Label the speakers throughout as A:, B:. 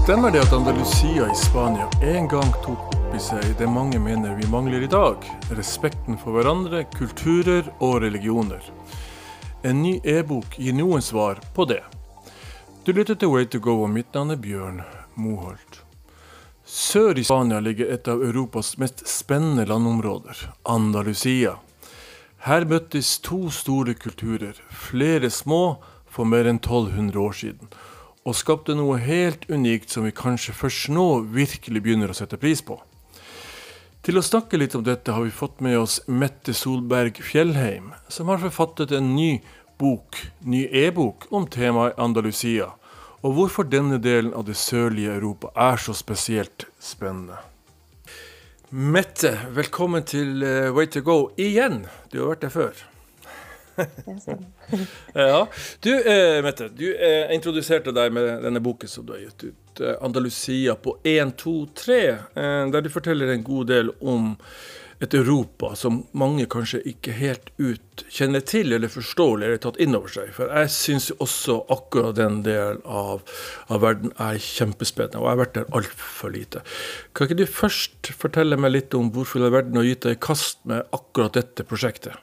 A: Stemmer det at Andalusia i Spania en gang tok opp i seg det mange mener vi mangler i dag, respekten for hverandre, kulturer og religioner? En ny e-bok gir noen svar på det. Du lytter til Way to Go, og mitt navn er Bjørn Moholt. Sør i Spania ligger et av Europas mest spennende landområder, Andalusia. Her møttes to store kulturer, flere små for mer enn 1200 år siden, og skapte noe helt unikt som vi kanskje først nå virkelig begynner å sette pris på. Til å snakke litt om dette har vi fått med oss Mette Solberg Fjellheim, som har forfattet en ny e-bok om temaet Andalusia, og hvorfor denne delen av det sørlige Europa er så spesielt spennende. Mette, velkommen til Way to Go igjen. Du har vært der før. Ja, du Mette, du introduserte deg med denne boken som du har gitt ut, Andalusia på 1, 2, 3, der du forteller en god del om et Europa som mange kanskje ikke helt ut kjenner til eller forstår eller tatt inn over seg. For jeg synes også akkurat den delen av verden er kjempespennende, og jeg har vært der alt for lite. Kan ikke du først fortelle meg litt om hvorfor verden har gitt deg i kast med akkurat dette prosjektet?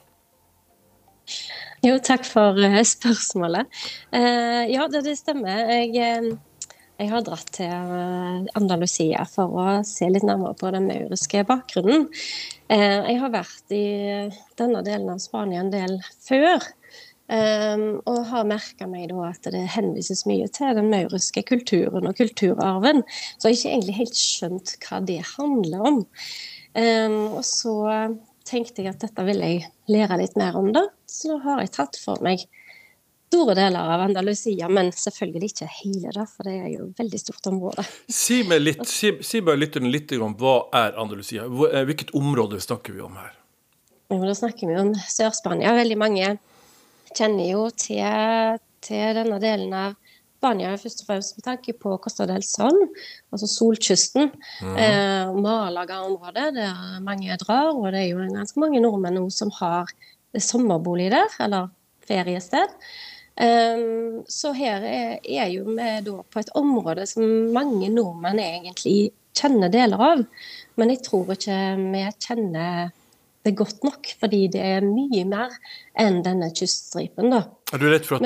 B: Jo, takk for spørsmålet. Ja, det stemmer. Jeg har dratt til Andalusia for å se litt nærmere på den mauriske bakgrunnen. Jeg har vært i denne delen av Spania en del før, og har merket meg da at det henvises mye til den mauriske kulturen og kulturarven, så jeg har ikke egentlig helt skjønt hva det handler om. Og så tenkte jeg at dette vil jeg lære litt mer om det, så har jeg tatt for meg store deler av Andalusia, men selvfølgelig ikke hele det, for det er jo et veldig stort område.
A: Si bare litt om hva er Andalusia? Hvilket område snakker vi om her?
B: Jo, da snakker vi om Sør-Spania. Veldig mange kjenner jo til denne delen av Spania, først og fremst med tanke på Costa del Sol, altså solkysten, Malaga-området, der mange drar, og det er jo ganske mange nordmenn nå som har sommerbolig der, eller feriested. Så her er jo vi da på et område som mange nordmenn egentlig kjenner deler av, men jeg tror ikke vi kjenner det godt nok, fordi det er mye mer enn denne kyststripen da.
A: Er du redd for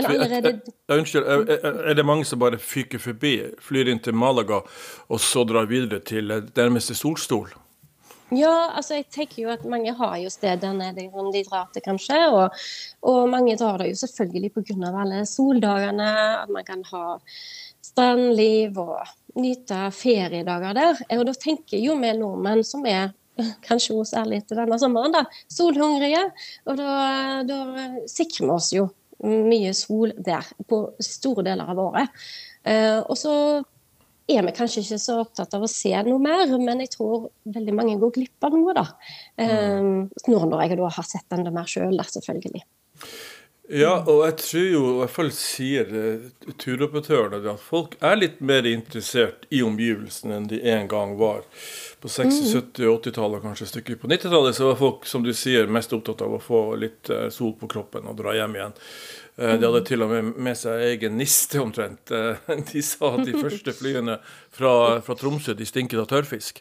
A: er det mange som bare fyker forbi, flyr inn til Malaga, og så drar videre til nærmeste solstol?
B: Ja, altså jeg tenker jo at mange har jo steder nede de drar til kanskje, og mange drar det jo selvfølgelig på grunn av alle soldagene, at man kan ha strandliv og nyte feriedager der. Og da tenker jo vi nordmenn som er kanskje også ærlig til denne sommeren da, solhungrige, og da sikrer vi oss jo mye sol der på store deler av året. Og så er vi kanskje ikke så opptatt av å se noe mer, men jeg tror veldig mange går glipp av noe da. Når jeg da har sett enda mer selv da, selvfølgelig.
A: Ja, og jeg tror jo, i hvert fall sier turoperatørene, at folk er litt mer interessert i omgivelsene enn de en gang var. På 60-, 70- og 80-tallet, kanskje stykker på 90-tallet, så var folk, som du sier, mest opptatt av å få litt sol på kroppen og dra hjem igjen. De hadde til og med seg egen niste omtrent. De sa at de første flyene fra Tromsø, de stinket av tørrfisk.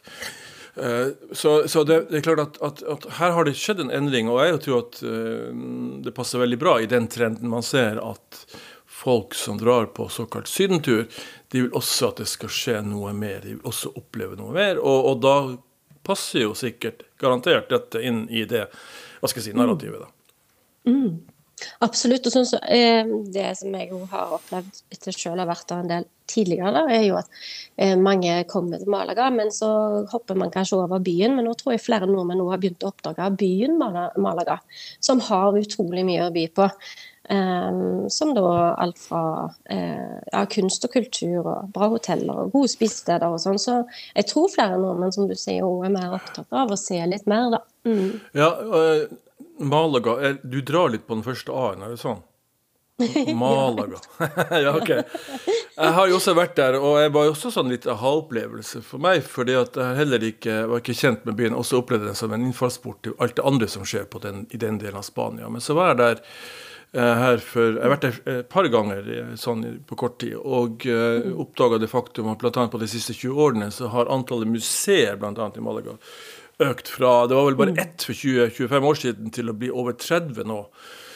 A: Så det er klart at her har det skjedd en endring, og jeg tror at det passer veldig bra i den trenden man ser at folk som drar på såkalt sydentur, de vil også at det skal skje noe mer, de vil også oppleve noe mer, og da passer jo sikkert garantert dette inn i det, hva skal jeg si, narrativet da.
B: Absolutt, og sånn så, det som jeg jo har opplevd etter selv har vært en del tidligere, er jo at mange kommer til Malaga, men så hopper man kanskje over byen, men nå tror jeg flere nordmenn nå har begynt å oppdage byen Malaga, som har utrolig mye å by på, som da alt fra kunst og kultur og bra hoteller og gode spisesteder og sånn, så jeg tror flere nordmenn, som du sier, er mer opptatt av å se litt mer da.
A: Ja, Malaga, du drar litt på den første A-en, er det sånn? Malaga. Ja, ok. Jeg har jo også vært der, og jeg var jo også sånn litt aha-opplevelse for meg, fordi at jeg heller var ikke kjent med byen, også opplevde den som en innfallsport til alt det andre som skjer i den delen av Spania. Men så var jeg der her jeg har vært der et par ganger sånn på kort tid, og oppdaget det faktum at blant annet på de siste 20 årene så har antallet museer, blant annet i Malaga, økt fra, det var vel bare ett for 20-25 år siden til å bli over 30 nå.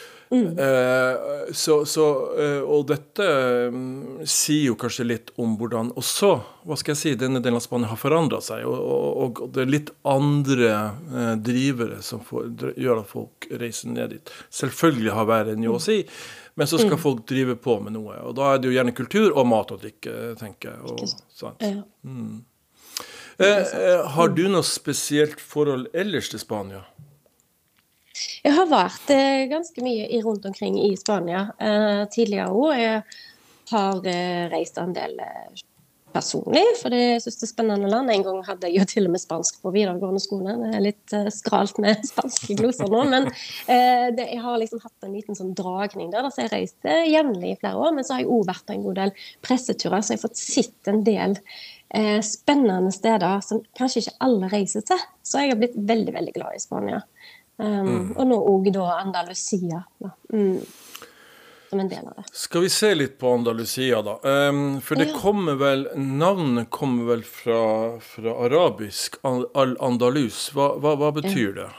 A: Og dette sier jo kanskje litt om hvordan også, hva skal jeg si, denne delen av Spania har forandret seg, og det litt andre drivere som gjør at folk reiser ned dit. Selvfølgelig har været å si, men så skal folk drive på med noe, og da det jo gjerne kultur og mat og drikke, tenker jeg. Og, sant? Har du noe spesielt forhold ellers til Spania?
B: Jeg har vært ganske mye rundt omkring i Spania tidligere år. Jeg har reist en del personlig, for jeg synes det er spennende land. En gang hadde jeg jo til og med spansk på videregående skole. Det er litt skralt med spanske gloser nå, men jeg har liksom hatt en liten sånn dragning der, så jeg reiste jevnlig i flere år, men så har jeg også vært på en god del presseturer, så jeg har fått sett en del spennende steder som kanskje ikke alle reiser til. Så jeg har blitt veldig, veldig glad i Spania. Og nå også da Andalusia som en del av det.
A: Skal vi se litt på Andalusia da? For det navnet kommer vel fra arabisk, Al-Andalus. Hva betyr det?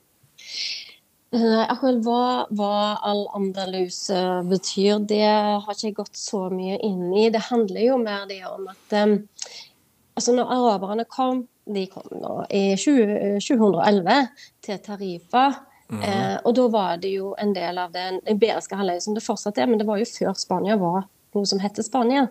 B: Hva Al-Andalus betyr, det har ikke jeg gått så mye inn i. Det handler jo mer det om at altså når araberne kom, de kom nå i 2011 til Tarifa, og da var det jo en del av den iberiske halvøya som det fortsatt men det var jo før Spania var noe som hette Spania.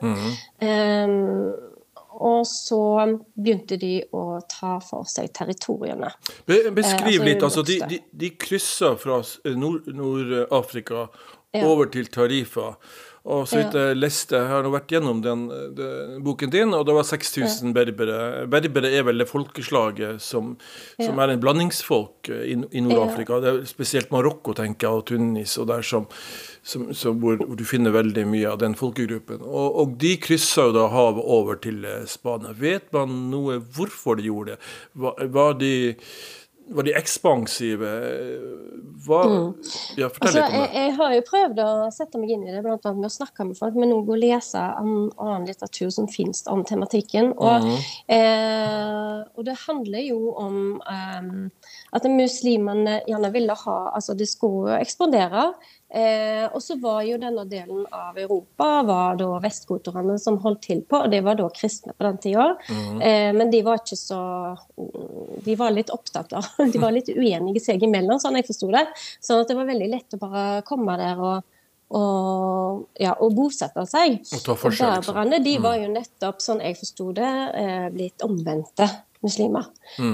B: Og så begynte de å ta for seg territoriene.
A: Beskriv litt, altså de krysser fra Nord-Afrika over til Tarifa. Og så vidt jeg leste, jeg har nå vært gjennom den boken din, og det var 6000 berbere. Berbere er vel det folkeslaget som er en blandingsfolk i Nord-Afrika. Det er spesielt Marokko, tenker jeg, og Tunis, og der hvor du finner veldig mye av den folkegruppen. Og de krysser jo da havet over til Spania. Vet man noe hvorfor de gjorde det? Var de ekspansive? Ja, fortell litt om det.
B: Jeg har jo prøvd å sette meg inn i det, blant annet med å snakke med folk, men også å lese annen litteratur som finnes om tematikken. Og det handler jo om at muslimene gjerne ville ha, altså de skulle ekspandere, og så var jo denne delen av Europa var da vestgotorene som holdt til på, og det var da kristne på den tiden. Men de var ikke så, de var litt opptatt av, de var litt uenige seg imellom, sånn jeg forstod det. Sånn at det var veldig lett å bare komme der og bosette seg.
A: Og ta for seg, liksom.
B: De var jo nettopp, sånn jeg forstod det, blitt omvendte muslimer.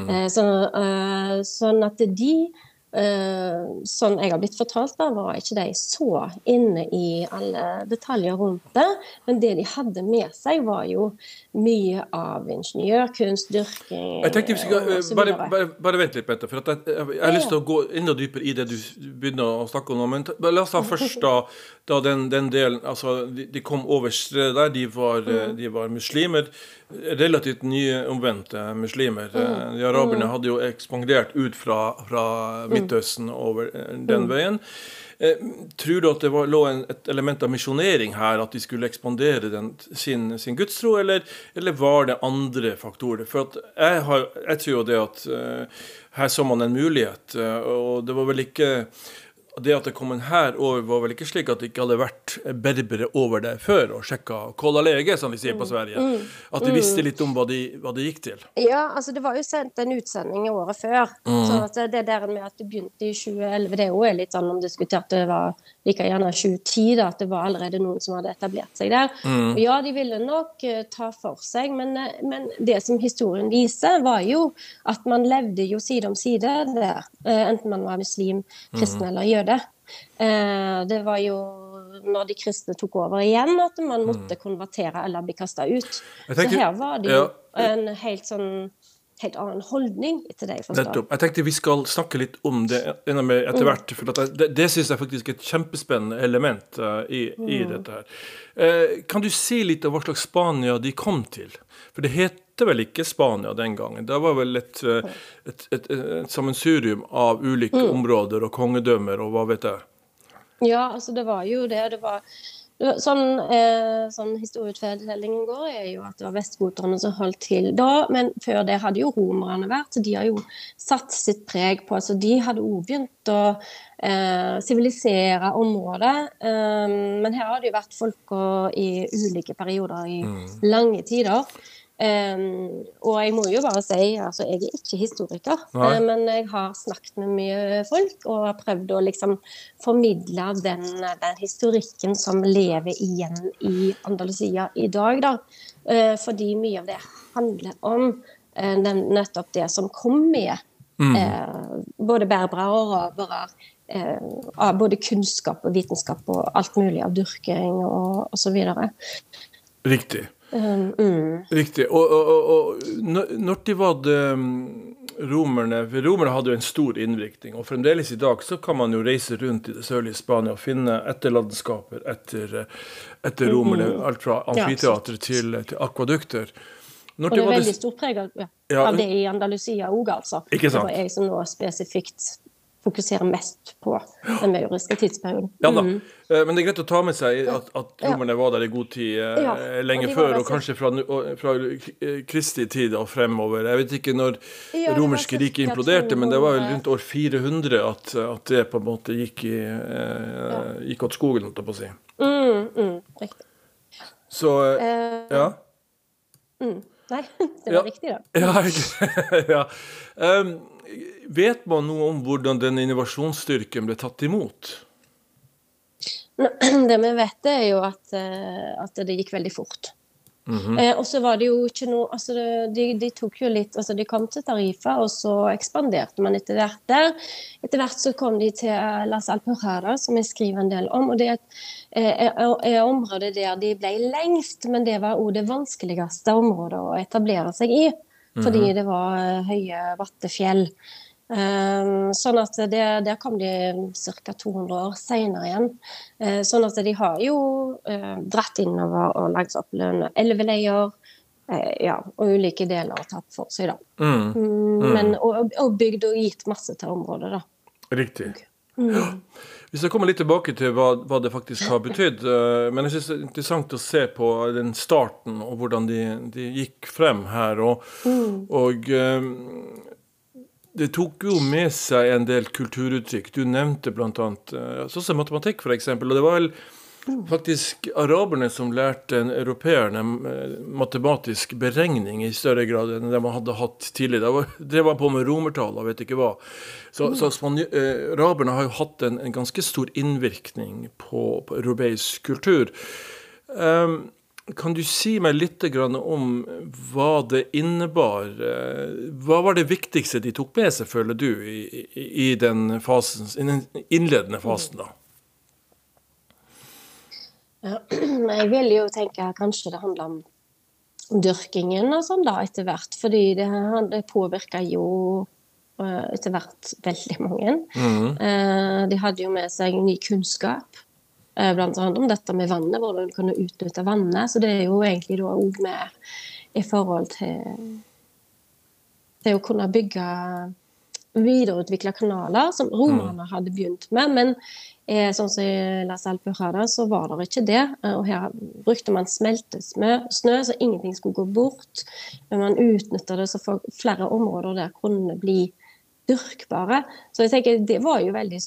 B: Sånn at de sånn jeg har blitt fortalt da, var ikke de så inne i alle detaljer rundt det, men det de hadde med seg var jo mye av ingeniørkunst, dyrking.
A: Jeg tenkte vi skal bare vent litt, Bente, for at jeg har lyst til å gå enda dypere i det du begynner å snakke om nå, men la oss ta først da den delen, altså de kom over stredet der, de var muslimer, relativt nye omvendte muslimer. De araberne hadde jo ekspandert ut fra Midtøsten over den veien. Tror du at det lå et element av misjonering her, at de skulle ekspandere sin gudstro, eller var det andre faktorer? For at jeg tror jo det at her så man en mulighet, og det var vel ikke det at det kom en her over var vel ikke slik at det ikke hadde vært berbere over det før og sjekket kolla lege, som de sier på Sverige. At de visste litt om hva de gikk til.
B: Ja, altså det var jo sendt en utsending i året før. Så at det der med at det begynte i 2011, det er jo litt sånn omdiskutert. Det var like gjerne 2010 da, at det var allerede noen som hadde etablert seg der. Og ja, de ville nok ta for seg, men det som historien viser var jo at man levde jo side om side der, enten man var muslim, kristen eller jøde. Det var jo når de kristne tok over igjen at man måtte konvertere eller bli kastet ut. Så her var det jo en helt annen holdning etter det jeg forstår.
A: Jeg tenkte vi skal snakke litt om det etter hvert, for det synes jeg faktisk er et kjempespennende element i dette her. Kan du si litt om hva slags Spania de kom til? For det heter vel ikke Spania den gangen. Det var vel et sammensurium av ulike områder og kongedømmer, og hva vet jeg?
B: Ja, altså det var jo det. Det var sånn historieutfortellingen går jo at det var vestgoterne som holdt til da, men før det hadde jo romerne vært, så de har jo satt sitt preg på, altså de hadde også begynt å sivilisere området, men her har det jo vært folk i ulike perioder i lange tider. Og jeg må jo bare si, altså jeg ikke historiker, men jeg har snakket med mye folk og har prøvd å liksom formidle den historikken som lever igjen i Andalusia i dag da, fordi mye av det handler om nettopp det som kom med både berbere og arabere, av både kunnskap og vitenskap og alt mulig av dyrking og så videre.
A: Riktig. Riktig, og når de var det romerne hadde jo en stor innvirkning, og fremdeles i dag så kan man jo reise rundt i det sørlige Spania og finne etterladenskaper etter romerne, alt fra amfiteater til akvadukter.
B: Og det veldig stor preg av det i Andalusia også, altså.
A: Ikke sant?
B: Det var jeg som nå spesifikt fokuserer mest på den mauriske tidsperioden.
A: Ja da, men det greit å ta med seg at romerne var der i god tid lenge før, og kanskje fra Kristi tid og fremover. Jeg vet ikke når romerske riket imploderte, men det var vel rundt år 400 at det på en måte gikk åt skogen, holdt jeg på å si.
B: Riktig.
A: Så, ja.
B: Nei, det var riktig da.
A: Ja. Vet man noe om hvordan den innovasjonsstyrken ble tatt imot?
B: Det vi vet jo at det gikk veldig fort. Og så var det jo ikke noe, altså de tok jo litt, altså de kom til Tarifa, og så ekspanderte man etter hvert der. Etter hvert så kom de til Las Alpujarras, som jeg skriver en del om, og det er området der de ble lengst, men det var også det vanskeligste området å etablere seg i, fordi det var høye vattefjell. Sånn at der kom de cirka 200 år senere igjen. Sånn at de har jo dratt innover og lagt opp elveleier, og ulike deler og tatt for seg da. Men, og bygd og gitt masse til området da.
A: Riktig. Hvis jeg kommer litt tilbake til hva det faktisk har betydd, men jeg synes det er interessant å se på den starten og hvordan de gikk frem her, og det tok jo med seg en del kulturuttrykk. Du nevnte blant annet, sånn som matematikk for eksempel, og det var vel faktisk araberne som lærte europeerne matematisk beregning i større grad enn det man hadde hatt tidligere. Det var på med romertall og vet ikke hva. Så araberne har jo hatt en ganske stor innvirkning på europeisk kultur. Kan du si meg litt om hva det innebar? Hva var det viktigste de tok med seg, føler du, i den fasen, i den innledende fasen da?
B: Ja, jeg vil jo tenke at kanskje det handler om dyrkingen og sånn da, etter hvert, fordi det påvirket jo etter hvert veldig mange. De hadde jo med seg ny kunnskap, blant annet om dette med vannet, hvordan du kunne utnytte vannet, så det er jo egentlig da også med i forhold til å kunne bygge videreutvikle kanaler som romerne hadde begynt med, men sånn som i Las Alpujarras så var det ikke det, og her brukte man smeltesnø, så ingenting skulle gå bort, men man utnyttet det så for flere områder der kunne bli dyrkbare. Så jeg tenker det var jo veldig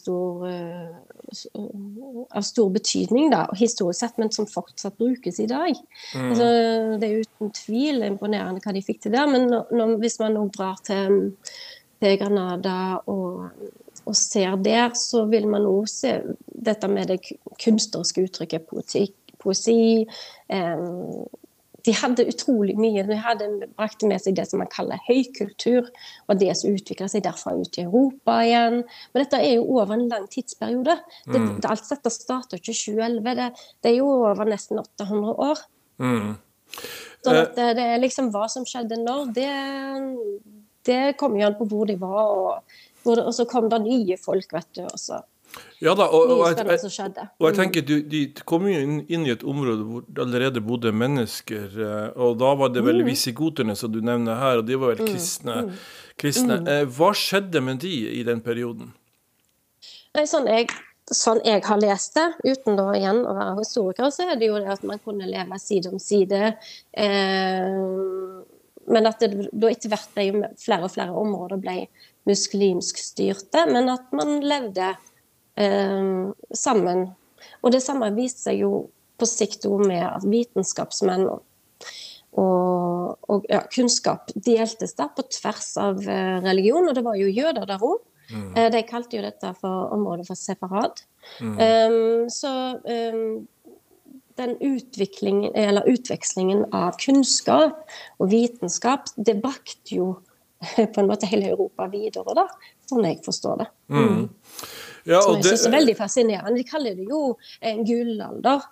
B: av stor betydning da, og historisk sett, men som fortsatt brukes i dag. Altså, det er uten tvil imponerende hva de fikk til der, men hvis man nå drar til Granada og ser der, så vil man også se dette med det kunstneriske uttrykket, poesi. De hadde utrolig mye, de hadde brakt med seg det som man kaller høykultur, og det som utviklet seg derfra ut i Europa igjen. Men dette er jo over en lang tidsperiode. Alt dette startet ikke i 2011, det er jo over nesten 800 år. Så det er liksom hva som skjedde når, det kom jo an på hvor de var, og så kom det nye folk, vet du, også.
A: Ja da, og jeg tenker de kom jo inn i et område hvor det allerede bodde mennesker, og da var det vel visigoterne som du nevner her, og de var vel kristne. Hva skjedde med de i den perioden?
B: Nei, sånn sånn jeg har lest det, uten da igjen å være historiker, så det jo det at man kunne leve side om side. Men at det da etter hvert ble flere og flere områder ble muslimsk styrte, men at man levde sammen. Og det samme viste seg jo på sikt med at vitenskapsmenn og kunnskap deltes da på tvers av religion, og det var jo jøder der også. De kalte jo dette for området for separat. Så den utvekslingen av kunnskap og vitenskap, det brakte jo på en måte hele Europa videre da, sånn jeg forstår det.
A: Ja,
B: som jeg synes er veldig fascinerende. De kaller det jo en gullalder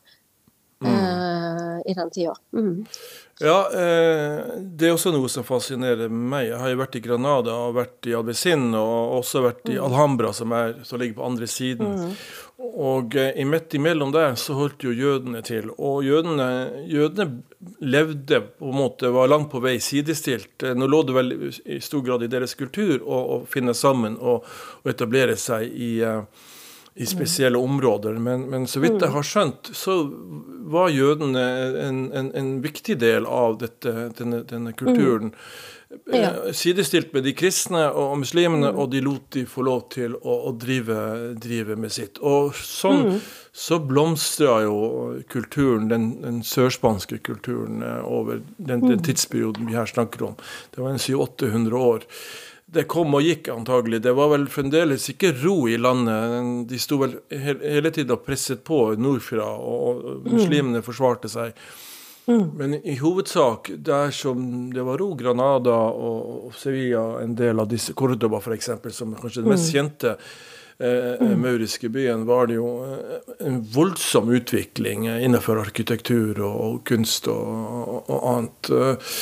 B: i den tiden.
A: Ja, det er også noe som fascinerer meg. Jeg har jo vært i Granada og vært i Albaicín og også vært i Alhambra som ligger på andre siden. Og midt imellom der så holdt jo jødene til, og jødene levde på en måte, var langt på vei sidestilt. Nå lå det vel i stor grad i deres kultur å finne sammen og etablere seg i spesielle områder, men så vidt jeg har skjønt, så var jødene en viktig del av denne kulturen. Sidestilt med de kristne og muslimene, og de lot de få lov til å drive med sitt. Og sånn så blomstret jo kulturen, den sørspanske kulturen, over den tidsperioden vi her snakker om. Det var 700-800 år. Det kom og gikk antagelig. Det var vel fremdeles ikke ro i landet. De stod vel hele tiden og presset på nordfra, og muslimene forsvarte seg. Men i hovedsak, der som det var ro, Granada og Sevilla, en del av disse, Cordoba for eksempel, som kanskje den mest kjente mauriske byen, var det jo en voldsom utvikling innenfor arkitektur og kunst og annet.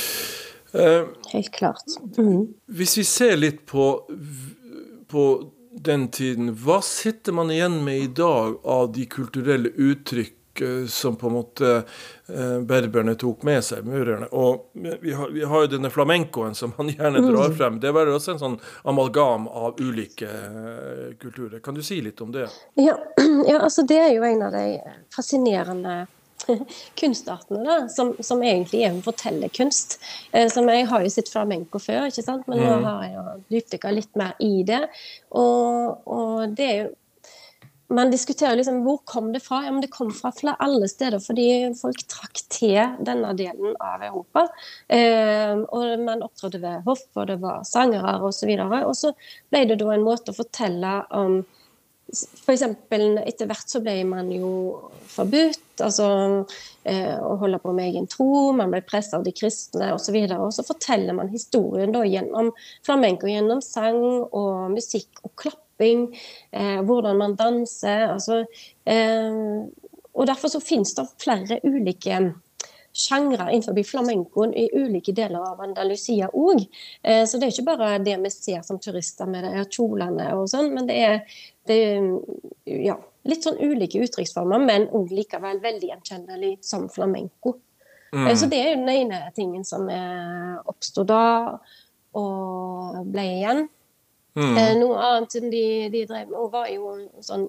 B: Helt klart.
A: Hvis vi ser litt på den tiden, hva sitter man igjen med i dag av de kulturelle uttrykk som på en måte berberne tok med seg, murerne? Og vi har jo denne flamencoen som man gjerne drar frem. Det var også en sånn amalgam av ulike kulturer. Kan du si litt om det?
B: Ja, altså det jo en av de fascinerende kunstartene da, som egentlig en fortellerkunst. Som jeg har jo sett flamenco før, ikke sant? Men nå har jeg dypdykket litt mer i det. Og det jo man diskuterer liksom, hvor kom det fra? Ja, men det kom fra alle steder, fordi folk trakk til denne delen av Europa. Og man opptrådte ved hoff, og det var sangere og så videre. Og så ble det da en måte å fortelle om, for eksempel etter hvert så ble man jo forbudt, altså å holde på med egen tro, man ble presset av de kristne og så videre. Og så forteller man historien da gjennom flamenco, gjennom sang og musikk og klapp, hvordan man danser, altså, og derfor så finnes det flere ulike sjangre innenfor flamencoen i ulike deler av Andalusia også. Så det ikke bare det vi ser som turister med det kjolene og sånn, men det ja, litt sånn ulike uttrykksformer, men også likevel veldig gjenkjennelig som flamenco. Så det jo den ene tingen som oppstod da og ble igjen. Noe annet som de drev med var jo sånn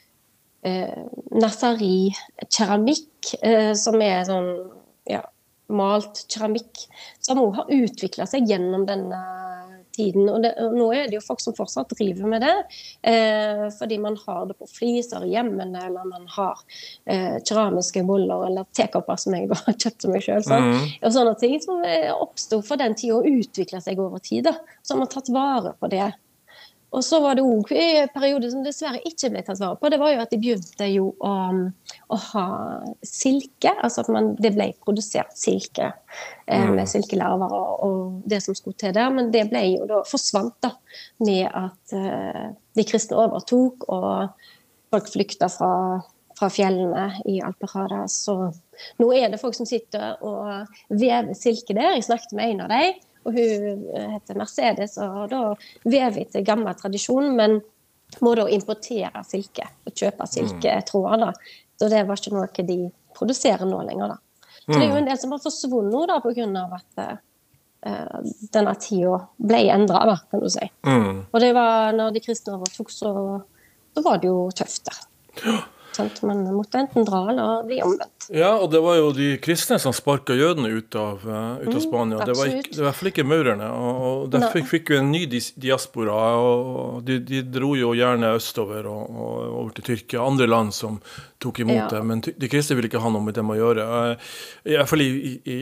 B: Nassari-keramikk, som sånn, ja, malt keramikk, som også har utviklet seg gjennom denne tiden. Og nå det jo folk som fortsatt driver med det, fordi man har det på fliser i hjemmene, eller man har keramiske boller, eller tekopper som jeg har kjøpt til meg selv. Sånn. Og sånne ting som oppstod for den tiden og utviklet seg over tid, da. Så har man tatt vare på det. Og så var det også en periode som dessverre ikke ble tatt vare på. Det var jo at de begynte jo å ha silke, altså at det ble produsert silke med silkelarver og det som skulle til der, men det ble jo da forsvant da, med at de kristne overtok, og folk flykta fra fjellene i Alpehadas. Så nå det folk som sitter og vever silke der. Jeg snakket med en av dem, og hun heter Mercedes, og da vever til gammel tradisjon, men må da importere silke og kjøpe silketråder da. Så det var ikke noe de produserer nå lenger da. Så det jo en del som har forsvunnet nå da, på grunn av at denne tiden ble endret da, kan du si. Og det var, når de kristne overtok, så var det jo tøft da. Man måtte enten dra eller bli omvendt.
A: Ja, og det var jo de kristne som sparket jødene ut av Spania. Det var i hvert fall ikke maurerne, og derfor fikk vi en ny diaspora, og de dro jo gjerne østover og over til Tyrkia, andre land som tok imot det, men de kristne ville ikke ha noe med dem å gjøre. I hvert fall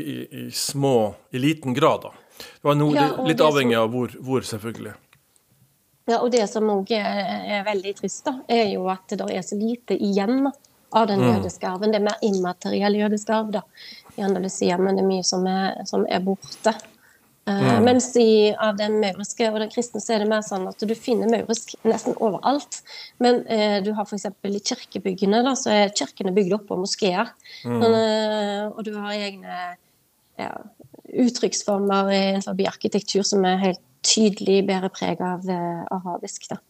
A: i liten grad da. Det var litt avhengig av hvor selvfølgelig.
B: Ja, og det som også veldig trist da, jo at det så lite igjen av den jødiske arven. Det mer immateriell jødiske arv da, i Andalusia, men det mye som borte. Mens av den mauriske og den kristne så det mer sånn at du finner maurisk nesten overalt. Men du har for eksempel i kirkebyggene da, så kirkene bygd opp på moskéer. Og du har egne uttrykksformer innenfor arkitektur som helt tydelig bedre preg av arabisk da.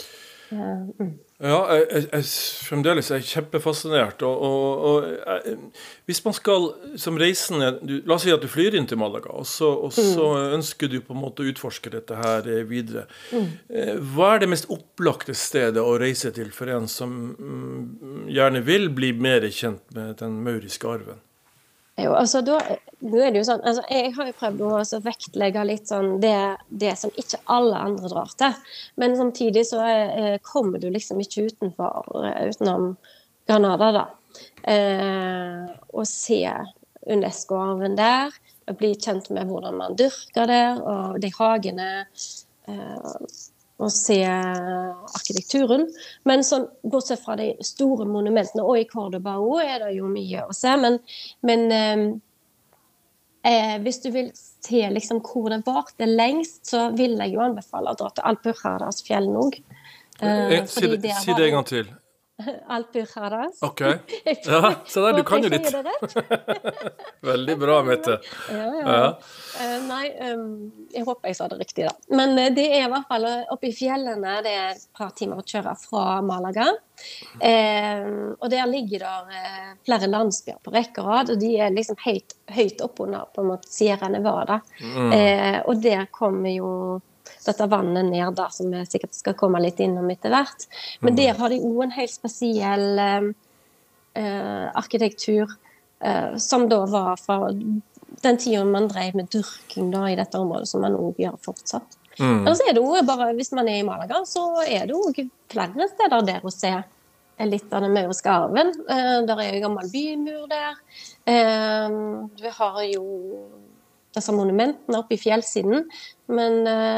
A: Ja, jeg fremdeles kjempefascinert, og hvis man skal som reisende, la oss si at du flyr inn til Malaga, og så ønsker du på en måte å utforske dette her videre. Hva det mest opplagte stedet å reise til for en som gjerne vil bli mer kjent med den mauriske arven?
B: Jo, altså nå det jo sånn, altså jeg har jo prøvd å vektlegge litt sånn det som ikke alle andre drar til, men samtidig så kommer du liksom ikke utenom Granada da, og se UNESCO-arven der, og bli kjent med hvordan man dyrker der, og de hagene, og se arkitekturen, men sånn, bortsett fra de store monumentene, og i Cordoba også det jo mye å se, men hvis du vil se liksom hvor det varte lengst, så vil jeg jo anbefale å dra til Alpujarras fjell nå.
A: Si det en gang til.
B: Alpujarras.
A: Ok. Ja, så der, du kan jo litt. Veldig bra, Mette. Ja.
B: Nei, jeg håper jeg sa det riktig da. Men det i hvert fall oppe i fjellene, det et par timer å kjøre fra Malaga. Og der ligger der flere landsbyer på rekke og rad, og de liksom helt høyt opp under på en måte Sierra Nevada. Og der kommer jo dette vannet ned da, som jeg sikkert skal komme litt innom etter hvert. Men der har de også en helt spesiell arkitektur, som da var fra den tiden man drev med dyrking da, i dette området, som man også gjør fortsatt. Og så det også bare, hvis man i Malaga, så det også flere steder der å se litt av den mauriske arven. Der jo en gammel bymur der. Vi har jo disse monumentene oppe i fjellsiden, men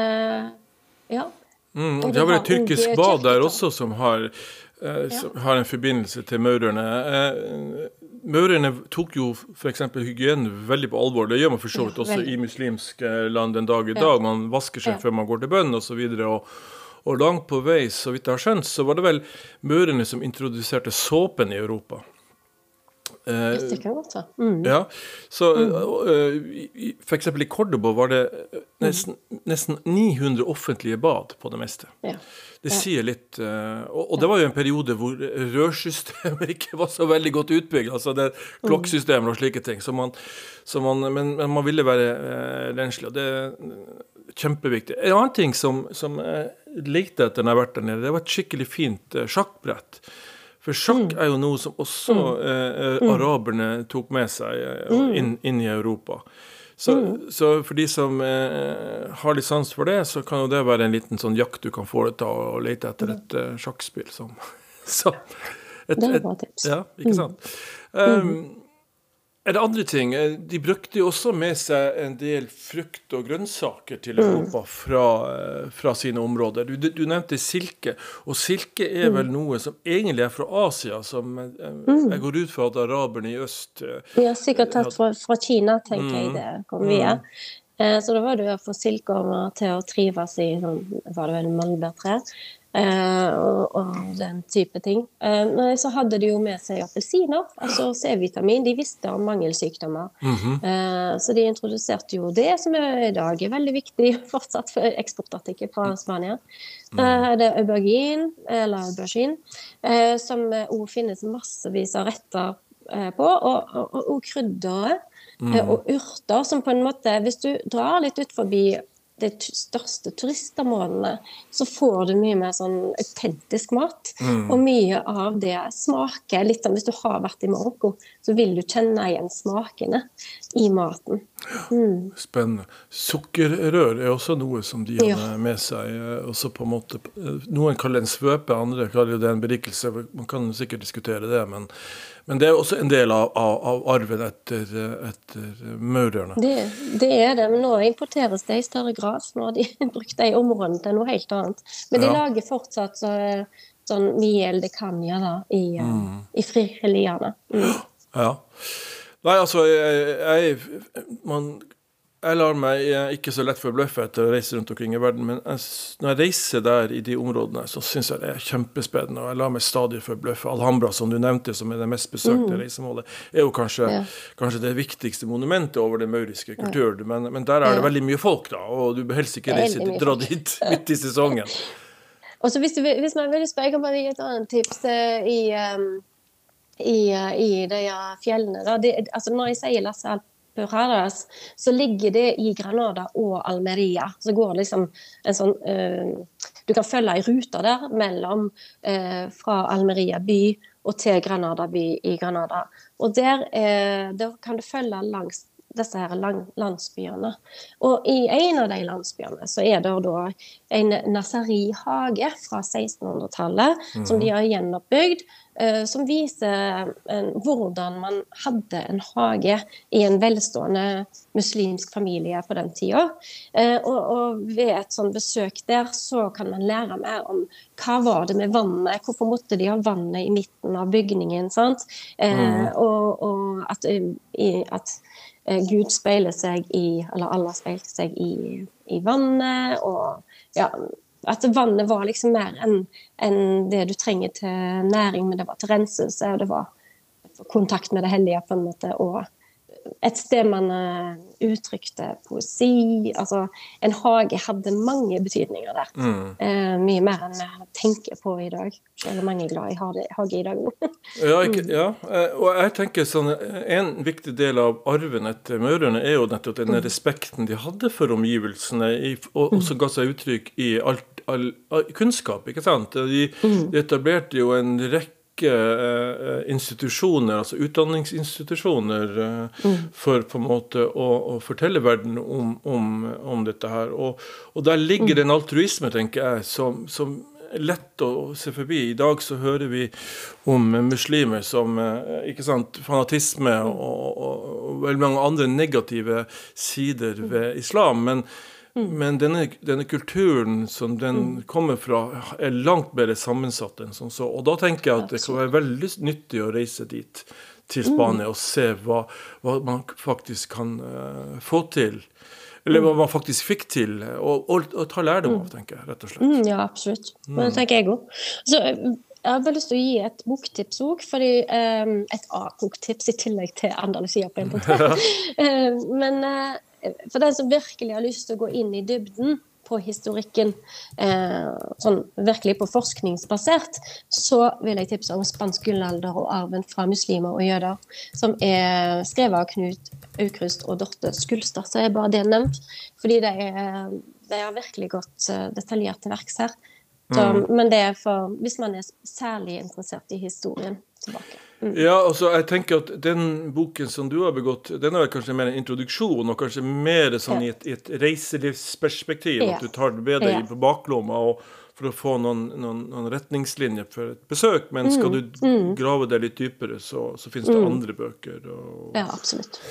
B: ja.
A: Det har vært et tyrkisk bad der også som har en forbindelse til maurerne. Maurerne tok jo for eksempel hygiene veldig på alvor. Det gjør man for så vidt også i muslimske land den dag i dag. Man vasker seg før man går til bønn og så videre, og langt på vei, så vidt jeg har skjønt, så var det vel maurerne som introduserte såpen i Europa.
B: Det kan godt være.
A: Ja, så for eksempel i Cordoba var det nesten 900 offentlige bad på det meste. Det sier litt, og det var jo en periode hvor rørsystemer ikke var så veldig godt utbygd, altså det klokksystemer og slike ting, men man ville være renslig, og det kjempeviktig. En annen ting som jeg likte etter når jeg har vært der nede, det var et skikkelig fint sjakkbrett. For sjakk jo noe som også araberne tok med seg inn i Europa. Så for de som har litt sans for det, så kan jo det være en liten sånn jakt du kan foreta og lete etter et sjakkspill. Så det bra tips. Ja, ikke sant? Det andre ting? De brukte jo også med seg en del frukt og grønnsaker til Europa fra sine områder. Du nevnte silke, og silke vel noe som egentlig fra Asia, som jeg går ut fra at araberne i øst...
B: Ja, sikkert tatt fra Kina, tenker jeg det kom via. Så da var det jo å få silkeormer til å trives i, var det vel malbærtre, og den type ting. Så hadde de jo med seg appelsiner, altså C-vitamin. De visste om mangelsykdommer. Så de introduserte jo det, som i dag veldig viktig fortsatt for eksportartikkel fra Spania. Det aubergine, eller aubergine, som også finnes massevis av retter på, og krydder og urter, som på en måte, hvis du drar litt ut forbi største turistområdene, så får du mye mer sånn autentisk mat. Og mye av det smaker litt som hvis du har vært i Marokko, så vil du kjenne igjen smakene i maten.
A: Spennende. Sukkerrør også noe som de har med seg. Også på en måte, noen kaller det en svøpe, andre kaller det en berikelse. Man kan sikkert diskutere det, men det også en del av arven etter maurerne.
B: Det det, men nå importeres det i større grad. Nå har de brukt det i områdene til noe helt annet. Men de lager fortsatt sånn miel de canja da, i friheliene.
A: Ja. Nei, altså, jeg lar meg ikke så lett forbløffe etter å reise rundt omkring i verden, men når jeg reiser der i de områdene, så synes jeg det kjempespennende, og jeg lar meg stadig forbløffe. Alhambra, som du nevnte, som det mest besøkte reisemålet, jo kanskje det viktigste monumentet over den mauriske kulturen, men der det veldig mye folk da, og du bør helst ikke dra dit midt i sesongen.
B: Og så hvis man vil spørre, jeg kan bare gi et annet tips i de fjellene. Da. Altså når jeg sier Las Alpujarras, så ligger det i Granada og Almeria. Så går det liksom en sånn du kan følge en rute der mellom fra Almeria by og til Granada by i Granada. Og der kan du følge langs disse her landsbyene. Og i en av de landsbyene så det da en Nasari-hage fra 1600-tallet som de har gjenoppbygd, som viser hvordan man hadde en hage i en velstående muslimsk familie på den tida. Og ved et sånt besøk der så kan man lære mer om hva var det med vannet, hvorfor måtte de ha vannet i midten av bygningen, sant? Og at Gud speiler seg eller Allah speilte seg i vannet, og ja, at vannet var liksom mer enn det du trenger til næring, men det var til renselse, og det var kontakt med det hellige på en måte, og et sted man uttrykte poesi, altså en hage hadde mange betydninger der. Mye mer enn jeg tenker på i dag. Eller mange er glad i hage i dag.
A: Og jeg tenker sånn, en viktig del av arven etter maurerne jo nettopp den respekten de hadde for omgivelsene, og også ga seg uttrykk i all kunnskap, ikke sant? De etablerte jo en rekke institusjoner, altså utdanningsinstitusjoner for på en måte å fortelle verden om dette her. Og der ligger en altruisme, tenker jeg, som lett å se forbi. I dag så hører vi om muslimer som, ikke sant, fanatisme og veldig mange andre negative sider ved islam, men denne kulturen som den kommer fra langt bedre sammensatt enn som så. Og da tenker jeg at det kan være veldig nyttig å reise dit til Spania og se hva man faktisk kan få til. Eller hva man faktisk fikk til, og ta lærdom av, tenker jeg, rett og slett.
B: Ja, absolutt. Det tenker jeg også. Så jeg har bare lyst til å gi et boktips også, fordi et A-boktips i tillegg til Andalusia på en måte. Men for den som virkelig har lyst til å gå inn i dybden på historikken, sånn virkelig på forskningsbasert, så vil jeg tipse om Spansk gullalder og arven fra muslimer og jøder, som skrevet av Knut Aukrust og Dorte Skulstad, så bare det nevnt, fordi det har virkelig gått detaljert til verks her. Så, men det for, hvis man særlig interessert i historien tilbake.
A: Ja, altså jeg tenker at den boken som du har begått, den er kanskje mer en introduksjon, og kanskje mer sånn i et reiselivsperspektiv, at du tar det med deg på baklomma for å få noen retningslinjer for et besøk, men skal du grave det litt dypere, så finnes det andre bøker.
B: Ja, absolutt.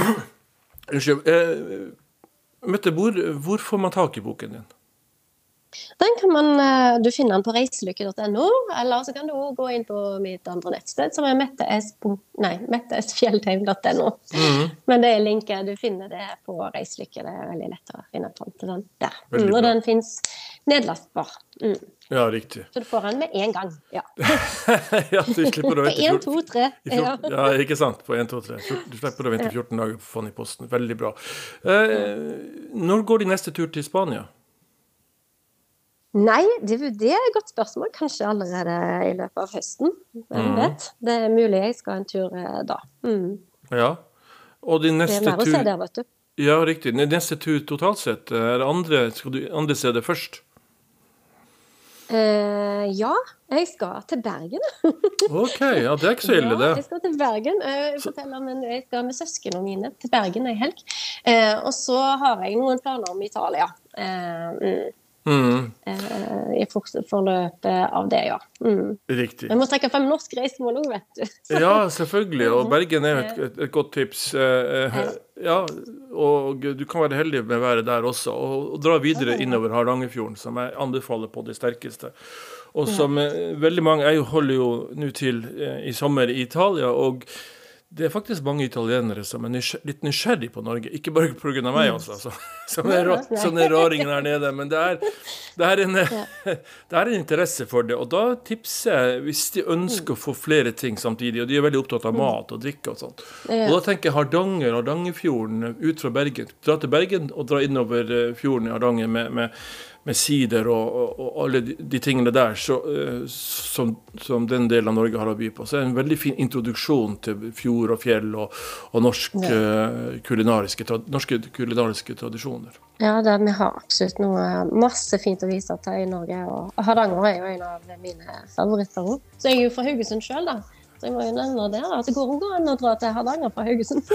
A: Mette, hvor får man tak i boken din?
B: Den kan du finne den på reiselykke.no, eller så kan du også gå inn på mitt andre nettsted, som mettesfjelltheim.no. Men det linket, du finner det på Reiselykke, det veldig lett å finne fram til den der. Og den finnes nedlastbar.
A: Ja, riktig.
B: Så du får den med en gang, ja.
A: Ja, du slipper å vente
B: 1, 2, 3.
A: Ja, ikke sant, på 1, 2, 3. Du slipper å vente 14 dager på å få den i posten. Veldig bra. Når går de neste tur til Spania?
B: Nei, det et godt spørsmål. Kanskje allerede i løpet av høsten. Hvem vet? Det mulig jeg skal en tur da.
A: Ja. Og de neste
B: det mer å se der, vet du.
A: Ja, riktig. Neste tur totalt sett, skal du andre se det først?
B: Ja, jeg skal til Bergen.
A: Ok, ja, det ikke så ille det.
B: Ja, jeg skal til Bergen. Men jeg skal med søskene mine til Bergen en helg. Og så har jeg noen planer om Italia. I forløpet av det, ja.
A: Riktig.
B: Jeg må trekke frem norsk reisemål også, vet du.
A: Ja, selvfølgelig, og Bergen et godt tips. Ja, og du kan være heldig med å være der også, og dra videre innover Hardangerfjorden, som jeg anbefaler på det sterkeste. Og som veldig mange, jeg holder jo nå til i sommer i Italia, og det faktisk mange italienere som litt nysgjerrig på Norge, ikke bare på grunn av meg også, som raringen her nede, men det er en interesse for det, og da tipser jeg, hvis de ønsker å få flere ting samtidig, og de er veldig opptatt av mat og drikke og sånt, og da tenker jeg Hardangerfjorden ut fra Bergen, dra til Bergen og dra innover fjorden i Hardanger med sider og alle de tingene der som den delen av Norge har å by på. Så det en veldig fin introduksjon til fjord og fjell og norske kulinariske tradisjoner. Ja,
B: vi har absolutt masse fint å vise til i Norge, og Hardanger er jo en av mine favoritter også. Så jeg er jo fra Haugesund selv da. Så jeg må jo nevne det at det går an å dra til Hardanger fra Haugesund.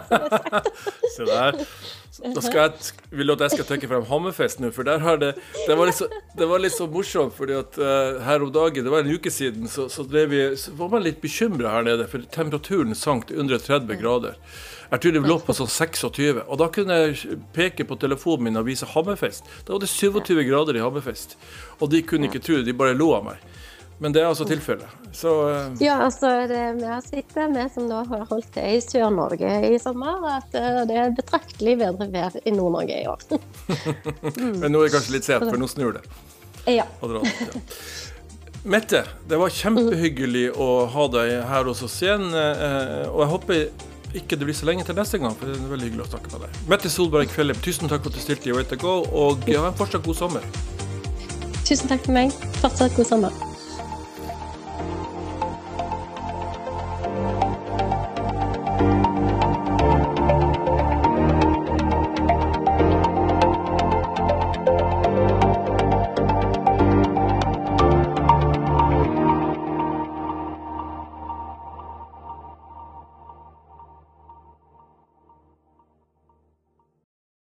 A: Se der. Da vil du at jeg skal trekke frem Hammerfest nå, for der det var litt så morsomt, fordi at her om dagen, det var en uke siden, så var man litt bekymret her nede, for temperaturen sank til under 30 grader. Jeg tror det lå på sånn 26, og da kunne jeg peke på telefonen min og vise Hammerfest. Da var det 27 grader i Hammerfest, og de kunne ikke tro det, de bare lo av meg. Men det altså tilfellet.
B: Ja, altså vi har sett vi som nå har holdt det i Sør-Norge i sommer, at det betraktelig bedre vær i Nord-Norge i år.
A: Men nå det kanskje litt sent, for nå snur det.
B: Ja.
A: Mette, det var kjempehyggelig å ha deg her hos oss igjen, og jeg håper ikke det blir så lenge til neste gang, for det veldig hyggelig å snakke med deg. Mette Solberg Kvellem, tusen takk for at du stilte i Way to Go, og ha en fortsatt god sommer.
B: Tusen takk for meg. Fortsatt god sommer.